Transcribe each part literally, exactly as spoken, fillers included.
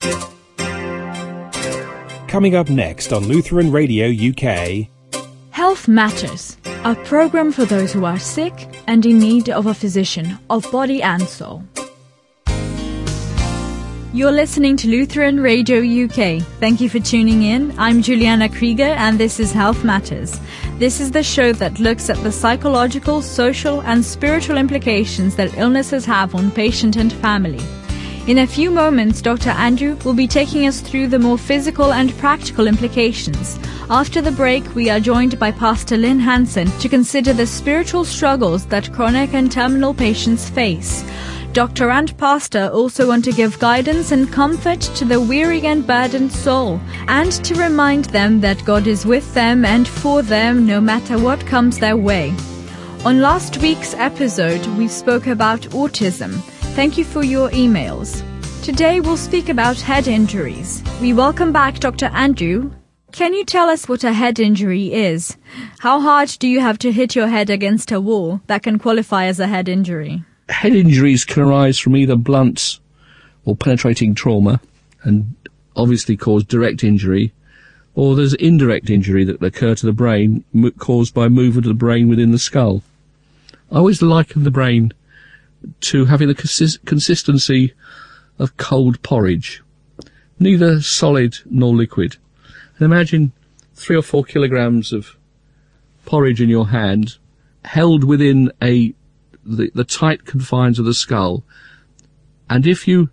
Coming up next on Lutheran Radio U K. Health Matters, a program for those who are sick and in need of a physician of body and soul. You're listening to Lutheran Radio U K. Thank you for tuning in. I'm Juliana Krieger and this is Health Matters. This is the show that looks at the psychological, social and spiritual implications that illnesses have on patient and family. In a few moments, Doctor Andrew will be taking us through the more physical and practical implications. After the break, we are joined by Pastor Lynn Hansen to consider the spiritual struggles that chronic and terminal patients face. Doctor and Pastor also want to give guidance and comfort to the weary and burdened soul, and to remind them that God is with them and for them no matter what comes their way. On last week's episode, we spoke about autism. Thank you for your emails. Today we'll speak about head injuries. We welcome back Doctor Andrew. Can you tell us what a head injury is? How hard do you have to hit your head against a wall that can qualify as a head injury? Head injuries can arise from either blunt or penetrating trauma and obviously cause direct injury, or there's indirect injury that occur to the brain caused by movement of the brain within the skull. I always liken the brain to having the consist- consistency of cold porridge, neither solid nor liquid. And imagine three or four kilograms of porridge in your hand, held within a the, the tight confines of the skull, and if you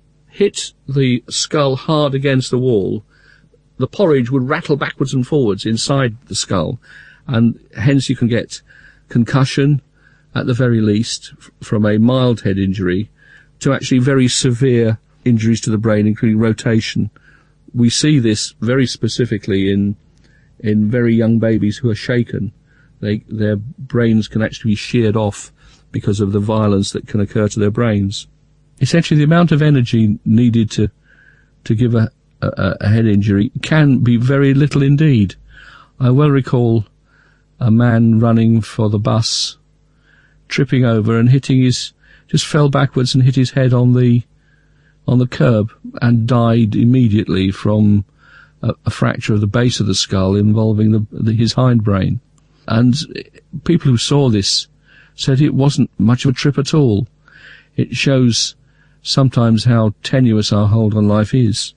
hit the skull hard against the wall, the porridge would rattle backwards and forwards inside the skull, and hence you can get concussion, at the very least, f- from a mild head injury to actually very severe injuries to the brain, including rotation. We see this very specifically in in very young babies who are shaken. They, their brains can actually be sheared off because of the violence that can occur to their brains. Essentially, the amount of energy needed to to give a, a, a head injury can be very little indeed. I well recall a man running for the bus, tripping over and hitting his, just fell backwards and hit his head on the, on the curb and died immediately from a, a fracture of the base of the skull involving the, the, his hindbrain. And people who saw this said it wasn't much of a trip at all. It shows sometimes how tenuous our hold on life is.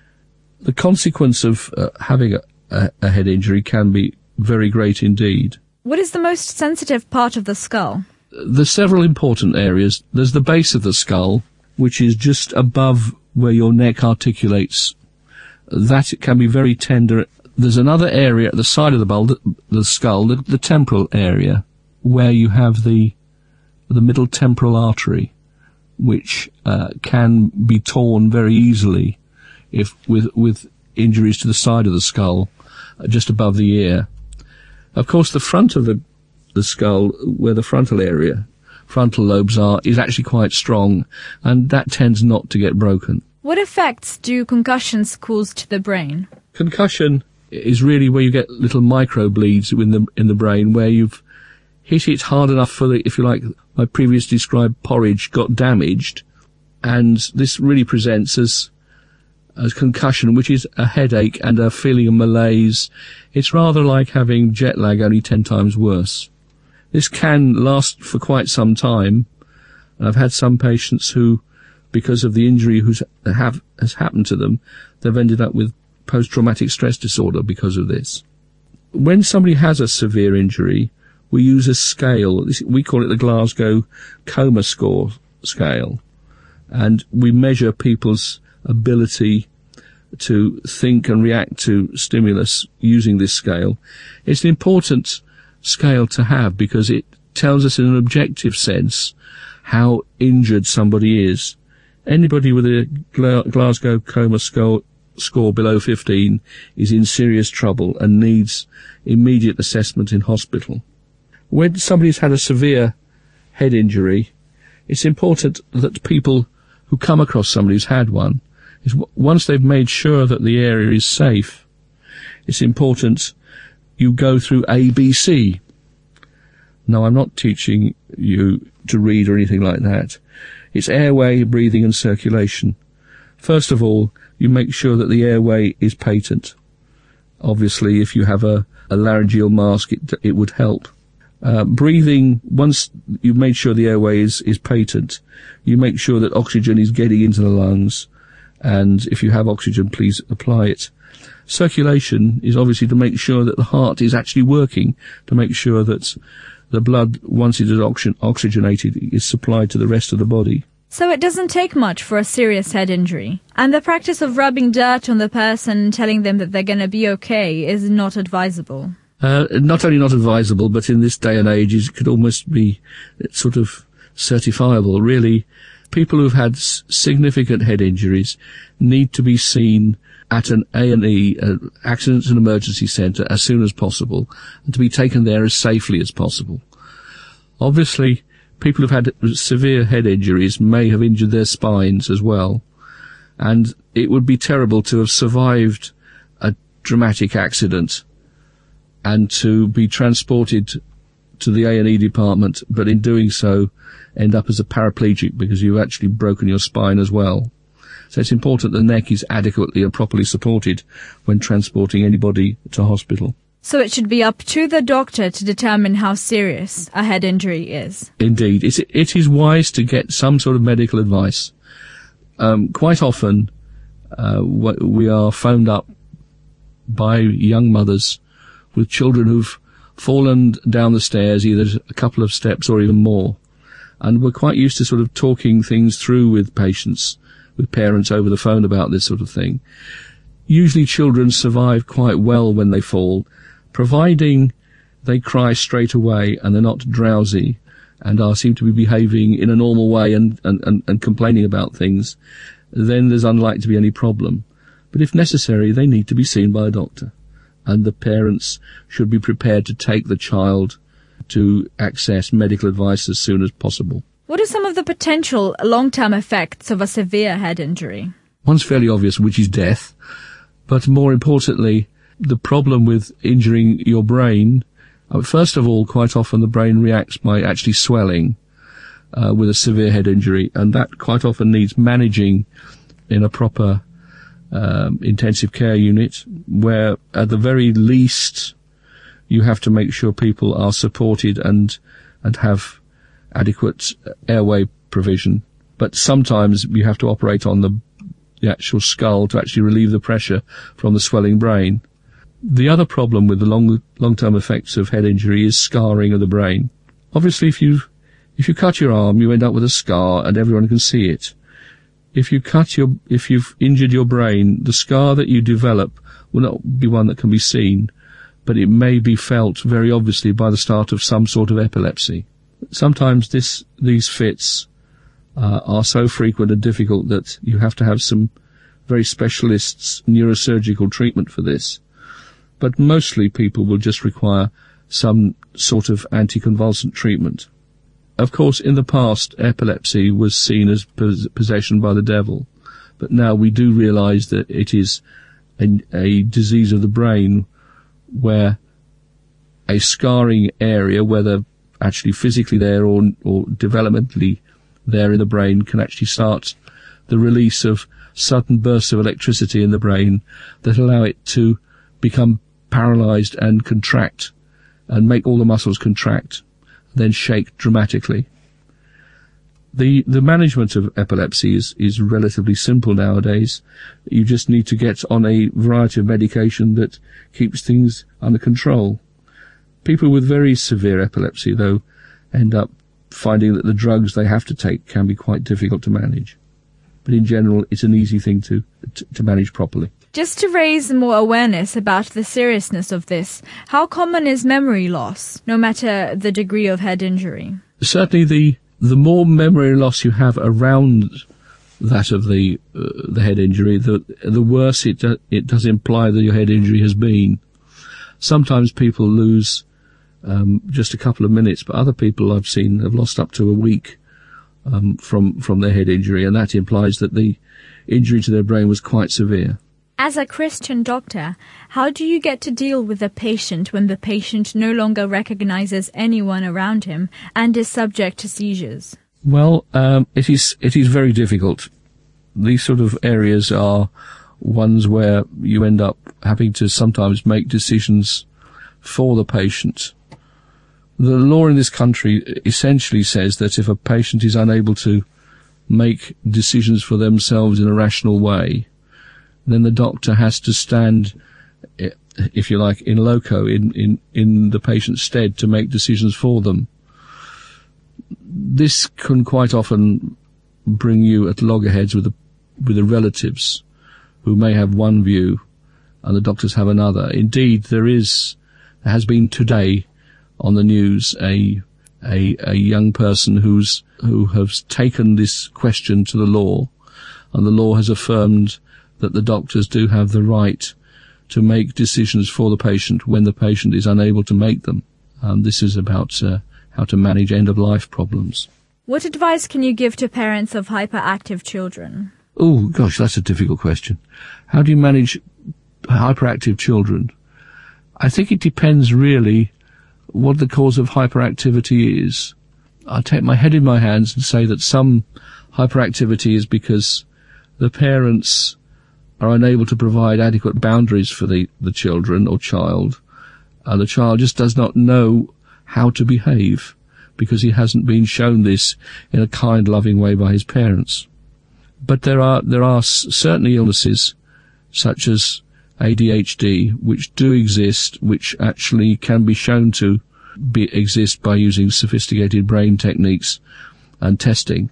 The consequence of uh, having a, a, a head injury can be very great indeed. What is the most sensitive part of the skull? There's several important areas. There's the base of the skull, which is just above where your neck articulates. That can be very tender. There's another area at the side of the, bulb, the, the skull, the, the temporal area, where you have the the middle temporal artery, which uh, can be torn very easily if with with injuries to the side of the skull, uh, just above the ear. Of course, the front of the the skull, where the frontal area, frontal lobes are, is actually quite strong, and that tends not to get broken. What effects do concussions cause to the brain? Concussion is really where you get little micro bleeds in the in the brain, where you've hit it hard enough for the, if you like, my previously described porridge got damaged, and this really presents as as concussion, which is a headache and a feeling of malaise. It's rather like having jet lag, only ten times worse. This can last for quite some time. I've had some patients who, because of the injury who's have, has happened to them, they've ended up with post-traumatic stress disorder because of this. When somebody has a severe injury, we use a scale. We call it the Glasgow Coma Score scale. And we measure people's ability to think and react to stimulus using this scale. It's an important scale to have because it tells us in an objective sense how injured somebody is. Anybody with a Glasgow Coma score, score below fifteen is in serious trouble and needs immediate assessment in hospital. When somebody's had a severe head injury, it's important that people who come across somebody who's had one, is once they've made sure that the area is safe, it's important you go through A B C. Now, I'm not teaching you to read or anything like that. It's airway, breathing and circulation. First of all, you make sure that the airway is patent. Obviously, if you have a, a laryngeal mask, it, it would help. Uh, breathing, once you've made sure the airway is, is patent, you make sure that oxygen is getting into the lungs, and if you have oxygen, please apply it. Circulation is obviously to make sure that the heart is actually working, to make sure that the blood, once it is oxygen, oxygenated, is supplied to the rest of the body. So it doesn't take much for a serious head injury, and the practice of rubbing dirt on the person and telling them that they're going to be okay is not advisable. Uh, not only not advisable, but in this day and age, it could almost be sort of certifiable. Really, people who've had s- significant head injuries need to be seen at an A and E, uh, Accidents and Emergency Centre, as soon as possible, and to be taken there as safely as possible. Obviously, people who've had severe head injuries may have injured their spines as well, and it would be terrible to have survived a dramatic accident and to be transported to the A and E department, but in doing so end up as a paraplegic because you've actually broken your spine as well. So it's important the neck is adequately and properly supported when transporting anybody to hospital. So it should be up to the doctor to determine how serious a head injury is. Indeed. It, it is wise to get some sort of medical advice. Um, quite often, uh, we are phoned up by young mothers with children who've fallen down the stairs, either a couple of steps or even more. And we're quite used to sort of talking things through with patients, with parents over the phone about this sort of thing. Usually children survive quite well when they fall, providing they cry straight away and they're not drowsy and are seem to be behaving in a normal way and, and, and, and complaining about things, then there's unlikely to be any problem. But if necessary, they need to be seen by a doctor, and the parents should be prepared to take the child to access medical advice as soon as possible. What are some of the potential long-term effects of a severe head injury? One's fairly obvious, which is death, but more importantly, the problem with injuring your brain, uh, first of all, quite often the brain reacts by actually swelling uh, with a severe head injury, and that quite often needs managing in a proper um, intensive care unit, where at the very least you have to make sure people are supported and and have adequate airway provision. But sometimes you have to operate on the, the actual skull to actually relieve the pressure from the swelling brain. The other problem with the long, long-term effects of head injury is scarring of the brain. Obviously, if you, if you cut your arm, you end up with a scar and everyone can see it. If you cut your, if you've injured your brain, the scar that you develop will not be one that can be seen, but it may be felt very obviously by the start of some sort of epilepsy. Sometimes this, these fits uh, are so frequent and difficult that you have to have some very specialists neurosurgical treatment for this. But mostly people will just require some sort of anticonvulsant treatment. Of course, in the past, epilepsy was seen as pos- possession by the devil, but now we do realize that it is a, a disease of the brain where a scarring area, whether actually physically there or, or developmentally there in the brain, can actually start the release of sudden bursts of electricity in the brain that allow it to become paralyzed and contract and make all the muscles contract, then shake dramatically. The the management of epilepsy is, is relatively simple nowadays. You just need to get on a variety of medication that keeps things under control. People with very severe epilepsy, though, end up finding that the drugs they have to take can be quite difficult to manage. But in general, it's an easy thing to, to, to manage properly. Just to raise more awareness about the seriousness of this, how common is memory loss, no matter the degree of head injury? Certainly the, the more memory loss you have around that of the, uh, the head injury, the, the worse it, do, it does imply that your head injury has been. Sometimes people lose um, just a couple of minutes, but other people I've seen have lost up to a week um, from, from their head injury, and that implies that the injury to their brain was quite severe. As a Christian doctor, how do you get to deal with a patient when the patient no longer recognizes anyone around him and is subject to seizures? Well, um, it is it is very difficult. These sort of areas are ones where you end up having to sometimes make decisions for the patient. The law in this country essentially says that if a patient is unable to make decisions for themselves in a rational way, then the doctor has to stand, if you like, in loco, in, in, in the patient's stead to make decisions for them. This can quite often bring you at loggerheads with the, with the relatives who may have one view and the doctors have another. Indeed, there is, there has been today on the news a, a, a young person who's, who has taken this question to the law, and the law has affirmed that the doctors do have the right to make decisions for the patient when the patient is unable to make them. Um, this is about uh, how to manage end-of-life problems. What advice can you give to parents of hyperactive children? Oh, gosh, that's a difficult question. How do you manage hyperactive children? I think it depends really what the cause of hyperactivity is. I take my head in my hands and say that some hyperactivity is because the parents are unable to provide adequate boundaries for the, the children or child, and the child just does not know how to behave because he hasn't been shown this in a kind, loving way by his parents. But there are there are certainly illnesses such as A D H D which do exist, which actually can be shown to be, exist by using sophisticated brain techniques and testing.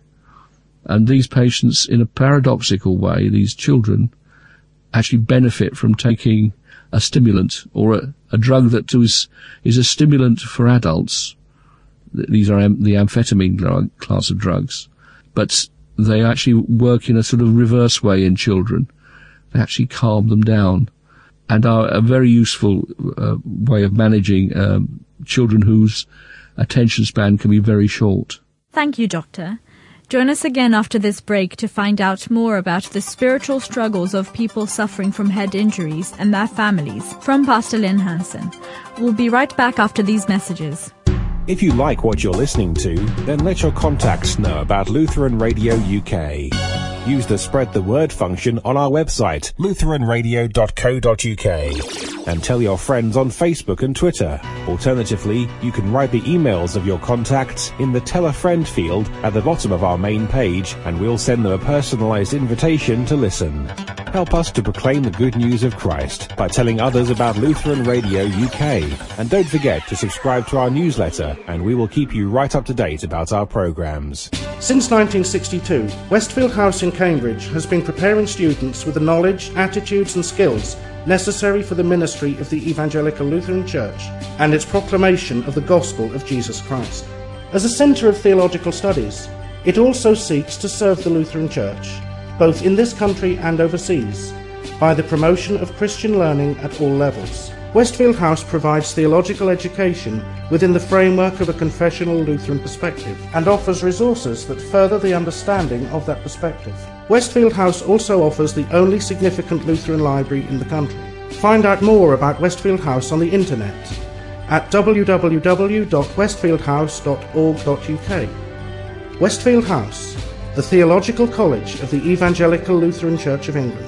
And these patients, in a paradoxical way, these children, actually benefit from taking a stimulant or a, a drug that is, is a stimulant for adults. These are am, the amphetamine drug, class of drugs. But they actually work in a sort of reverse way in children. They actually calm them down and are a very useful uh, way of managing um, children whose attention span can be very short. Thank you, Doctor. Join us again after this break to find out more about the spiritual struggles of people suffering from head injuries and their families from Pastor Lynn Hansen. We'll be right back after these messages. If you like what you're listening to, then let your contacts know about Lutheran Radio U K. Use the Spread the Word function on our website, lutheran radio dot co dot uk, and tell your friends on Facebook and Twitter. Alternatively, you can write the emails of your contacts in the Tell a Friend field at the bottom of our main page, and we'll send them a personalized invitation to listen. Help us to proclaim the good news of Christ by telling others about Lutheran Radio U K. And don't forget to subscribe to our newsletter, and we will keep you right up to date about our programs. Since nineteen sixty-two, Westfield House in Cambridge has been preparing students with the knowledge, attitudes and skills necessary for the ministry of the Evangelical Lutheran Church and its proclamation of the gospel of Jesus Christ. As a centre of theological studies, it also seeks to serve the Lutheran Church, both in this country and overseas, by the promotion of Christian learning at all levels. Westfield House provides theological education within the framework of a confessional Lutheran perspective and offers resources that further the understanding of that perspective. Westfield House also offers the only significant Lutheran library in the country. Find out more about Westfield House on the internet at w w w dot westfield house dot org dot u k. Westfield House, the theological college of the Evangelical Lutheran Church of England.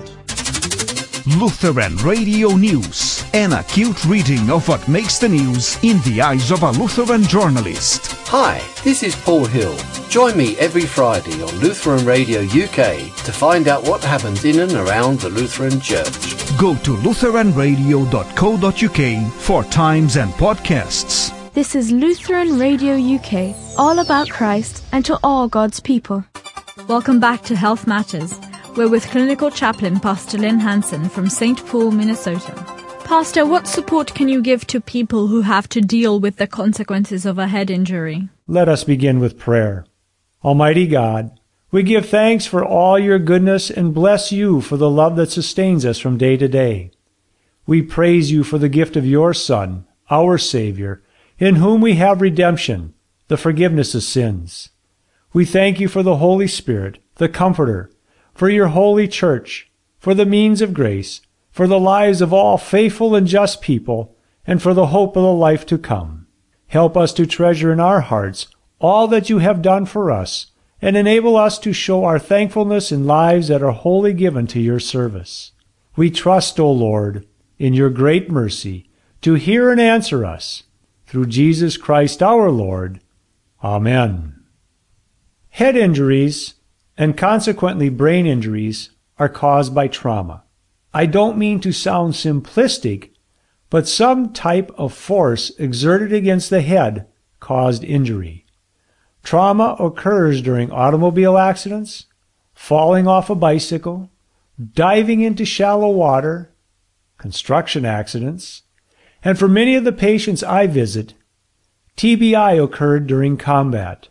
Lutheran Radio News, an acute reading of what makes the news in the eyes of a Lutheran journalist. Hi, this is Paul Hill. Join me every Friday on Lutheran Radio U K to find out what happens in and around the Lutheran Church. Go to lutheran radio dot co dot u k for times and podcasts. This is Lutheran Radio U K, all about Christ and to all God's people. Welcome back to Health Matters. We're with Clinical Chaplain Pastor Lynn Hansen from Saint Paul, Minnesota. Pastor, what support can you give to people who have to deal with the consequences of a head injury? Let us begin with prayer. Almighty God, we give thanks for all your goodness and bless you for the love that sustains us from day to day. We praise you for the gift of your Son, our Savior, in whom we have redemption, the forgiveness of sins. We thank you for the Holy Spirit, the Comforter, for your holy church, for the means of grace, for the lives of all faithful and just people, and for the hope of the life to come. Help us to treasure in our hearts all that you have done for us, and enable us to show our thankfulness in lives that are wholly given to your service. We trust, O Lord, in your great mercy, to hear and answer us, through Jesus Christ our Lord. Amen. Head injuries, and consequently brain injuries, are caused by trauma. I don't mean to sound simplistic, but some type of force exerted against the head caused injury. Trauma occurs during automobile accidents, falling off a bicycle, diving into shallow water, construction accidents, and for many of the patients I visit, T B I occurred during combat.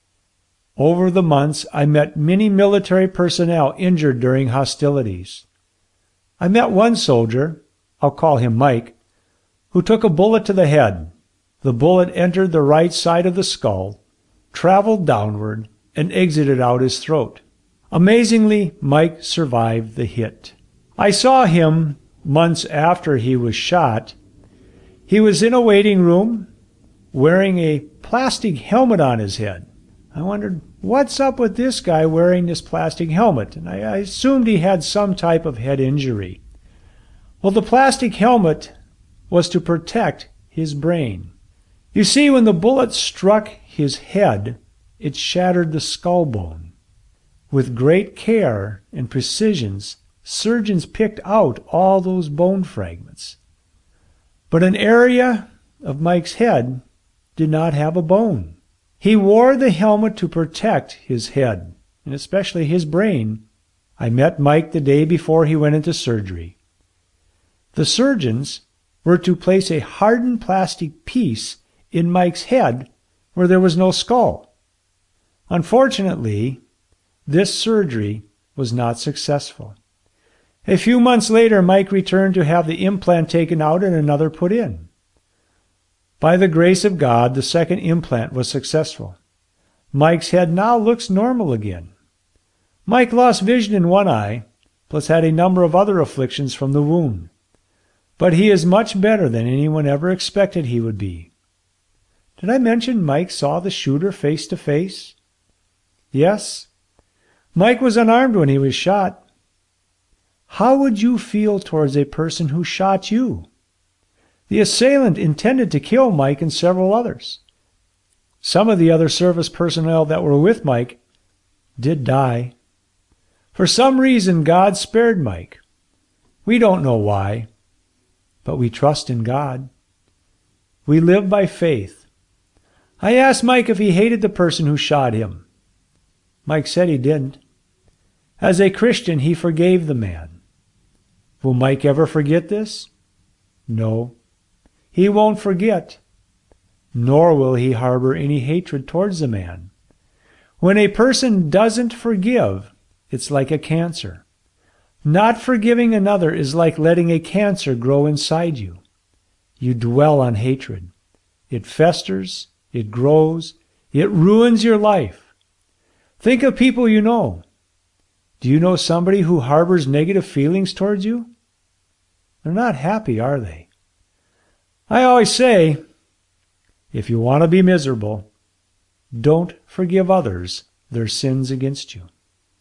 Over the months, I met many military personnel injured during hostilities. I met one soldier, I'll call him Mike, who took a bullet to the head. The bullet entered the right side of the skull, traveled downward, and exited out his throat. Amazingly, Mike survived the hit. I saw him months after he was shot. He was in a waiting room, wearing a plastic helmet on his head. I wondered, what's up with this guy wearing this plastic helmet? And I, I assumed he had some type of head injury. Well, the plastic helmet was to protect his brain. You see, when the bullet struck his head, it shattered the skull bone. With great care and precision, surgeons picked out all those bone fragments. But an area of Mike's head did not have a bone. He wore the helmet to protect his head, and especially his brain. I met Mike the day before he went into surgery. The surgeons were to place a hardened plastic piece in Mike's head where there was no skull. Unfortunately, this surgery was not successful. A few months later, Mike returned to have the implant taken out and another put in. By the grace of God, the second implant was successful. Mike's head now looks normal again. Mike lost vision in one eye, plus had a number of other afflictions from the wound. But he is much better than anyone ever expected he would be. Did I mention Mike saw the shooter face to face? Yes. Mike was unarmed when he was shot. How would you feel towards a person who shot you? The assailant intended to kill Mike and several others. Some of the other service personnel that were with Mike did die. For some reason, God spared Mike. We don't know why, but we trust in God. We live by faith. I asked Mike if he hated the person who shot him. Mike said he didn't. As a Christian, he forgave the man. Will Mike ever forget this? No. He won't forget, nor will he harbor any hatred towards the man. When a person doesn't forgive, it's like a cancer. Not forgiving another is like letting a cancer grow inside you. You dwell on hatred. It festers, it grows, it ruins your life. Think of people you know. Do you know somebody who harbors negative feelings towards you? They're not happy, are they? I always say, if you want to be miserable, don't forgive others their sins against you.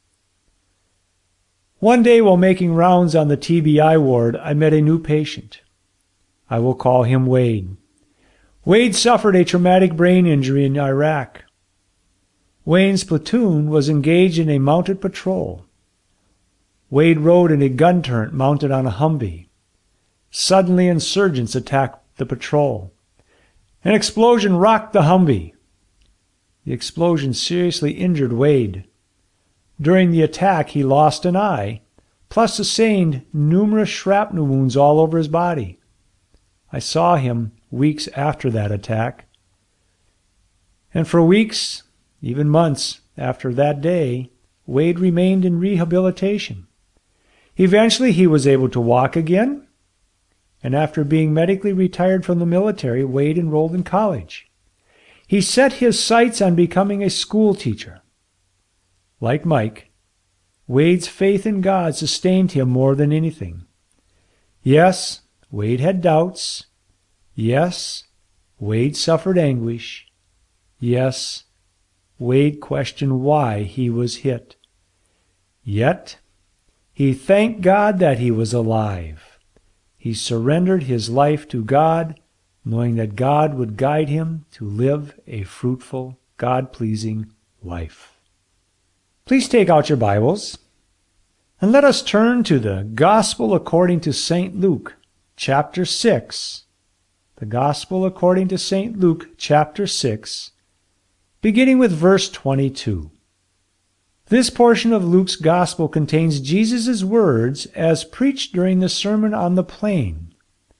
One day while making rounds on the T B I ward, I met a new patient. I will call him Wade. Wade suffered a traumatic brain injury in Iraq. Wayne's platoon was engaged in a mounted patrol. Wade rode in a gun turret mounted on a Humvee. Suddenly, insurgents attacked the patrol. An explosion rocked the Humvee. The explosion seriously injured Wade. During the attack, he lost an eye, plus sustained numerous shrapnel wounds all over his body. I saw him weeks after that attack. And for weeks, even months after that day, Wade remained in rehabilitation. Eventually, he was able to walk again, and after being medically retired from the military, Wade enrolled in college. He set his sights on becoming a school teacher. Like Mike, Wade's faith in God sustained him more than anything. Yes, Wade had doubts. Yes, Wade suffered anguish. Yes, Wade questioned why he was hit. Yet, He thanked God that he was alive. He surrendered his life to God, knowing that God would guide him to live a fruitful, God-pleasing life. Please take out your Bibles, and let us turn to the Gospel according to Saint Luke, chapter six. The Gospel according to Saint Luke, chapter six, beginning with verse twenty-two. This portion of Luke's Gospel contains Jesus' words as preached during the Sermon on the Plain.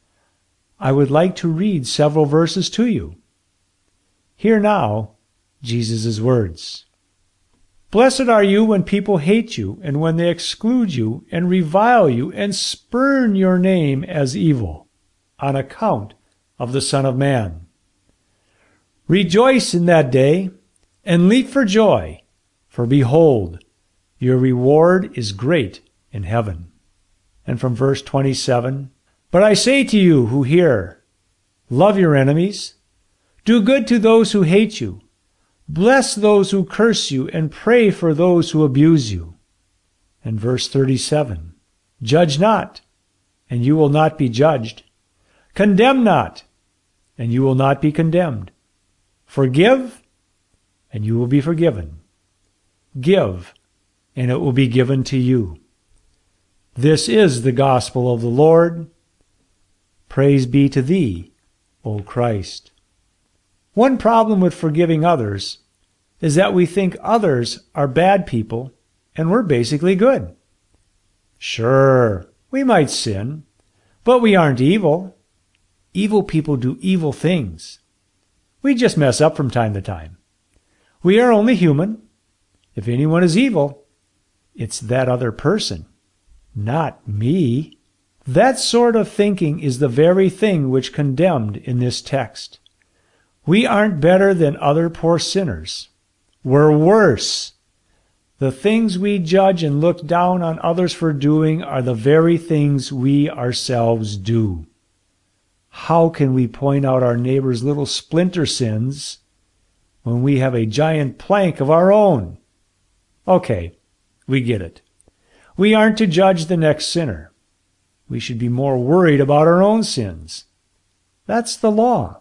I would like to read several verses to you. Hear now Jesus' words. Blessed are you when people hate you, and when they exclude you, and revile you, and spurn your name as evil, on account of the Son of Man. Rejoice in that day, and leap for joy, for behold, your reward is great in heaven. And from verse twenty-seven, But I say to you who hear, love your enemies, do good to those who hate you, bless those who curse you, and pray for those who abuse you. And verse thirty-seven, Judge not, and you will not be judged. Condemn not, and you will not be condemned. Forgive, and you will be forgiven. Give, and it will be given to you. This is the gospel of the Lord. Praise be to thee, O Christ. One problem with forgiving others is that we think others are bad people and we're basically good. Sure, we might sin, but we aren't evil. Evil people do evil things. We just mess up from time to time. We are only human. If anyone is evil, it's that other person, not me. That sort of thinking is the very thing which condemned in this text. We aren't better than other poor sinners. We're worse. The things we judge and look down on others for doing are the very things we ourselves do. How can we point out our neighbor's little splinter sins when we have a giant plank of our own? Okay, we get it. We aren't to judge the next sinner. We should be more worried about our own sins. That's the law.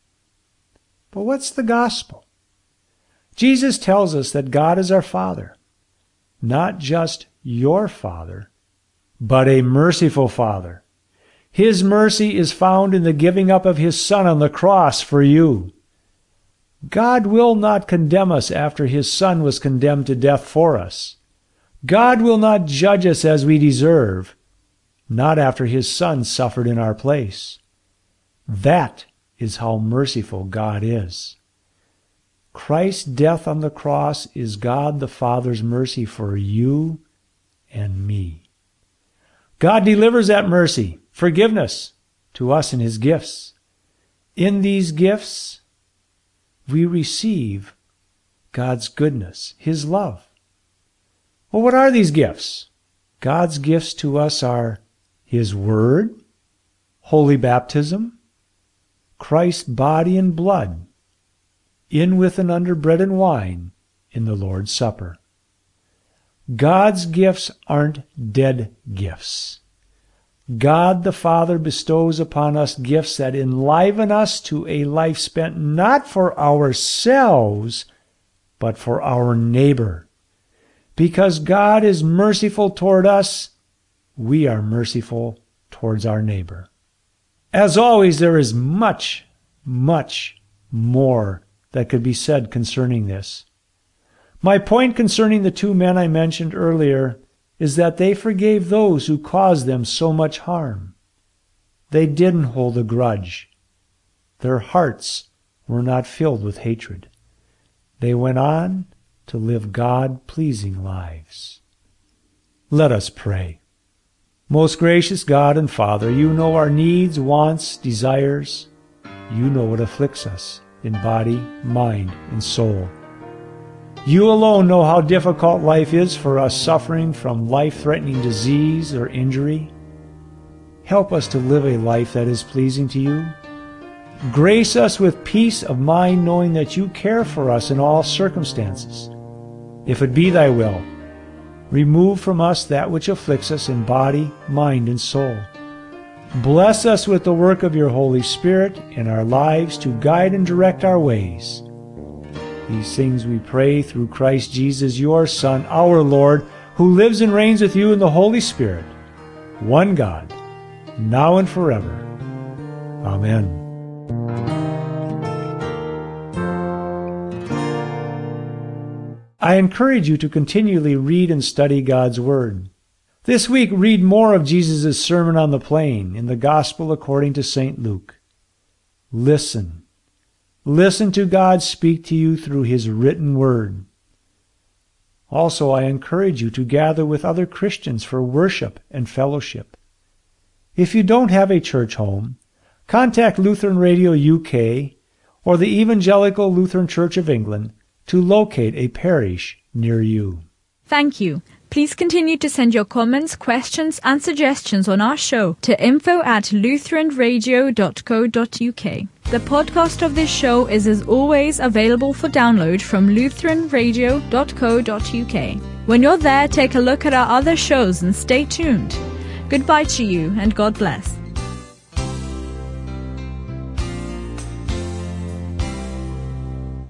But what's the gospel? Jesus tells us that God is our Father, not just your Father, but a merciful Father. His mercy is found in the giving up of His Son on the cross for you. God will not condemn us after His Son was condemned to death for us. God will not judge us as we deserve, not after His Son suffered in our place. That is how merciful God is. Christ's death on the cross is God the Father's mercy for you and me. God delivers that mercy, forgiveness, to us in His gifts. In these gifts, we receive God's goodness, His love. Well, what are these gifts? God's gifts to us are His Word, holy baptism, Christ's body and blood, in with and under bread and wine in the Lord's Supper. God's gifts aren't dead gifts. God the Father bestows upon us gifts that enliven us to a life spent not for ourselves, but for our neighbor. Because God is merciful toward us, we are merciful towards our neighbor. As always, there is much, much more that could be said concerning this. My point concerning the two men I mentioned earlier is that they forgave those who caused them so much harm. They didn't hold a grudge. Their hearts were not filled with hatred. They went on to live God-pleasing lives. Let us pray. Most gracious God and Father, you know our needs, wants, desires. You know what afflicts us in body, mind, and soul. You alone know how difficult life is for us suffering from life-threatening disease or injury. Help us to live a life that is pleasing to you. Grace us with peace of mind, knowing that you care for us in all circumstances. If it be thy will, Remove from us that which afflicts us in body, mind, and soul. Bless us with the work of your Holy Spirit in our lives to guide and direct our ways. These things we pray through Christ Jesus, your Son, our Lord, who lives and reigns with you in the Holy Spirit, one God, now and forever. Amen. I encourage you to continually read and study God's Word. This week, read more of Jesus' Sermon on the Plain in the Gospel according to Saint Luke. Listen. Listen to God speak to you through His written Word. Also, I encourage you to gather with other Christians for worship and fellowship. If you don't have a church home, contact Lutheran Radio U K or the Evangelical Lutheran Church of England to locate a parish near you. Thank you. Please continue to send your comments, questions, and suggestions on our show to info at lutheran radio dot co dot uk. The podcast of this show is, as always, available for download from lutheran radio dot co dot uk. When you're there, take a look at our other shows and stay tuned. Goodbye to you, and God bless.